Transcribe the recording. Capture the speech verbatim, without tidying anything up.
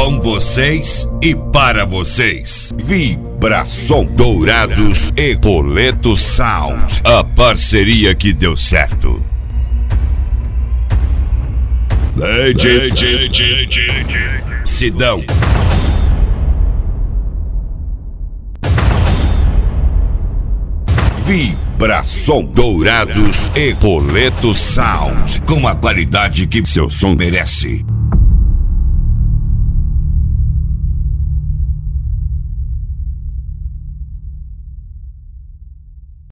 Com vocês e para vocês, Vibração Dourados e Poleto Sound, a parceria que deu certo. Lady Sidão. Vibração Dourados e Poleto Sound, com a qualidade que seu som merece.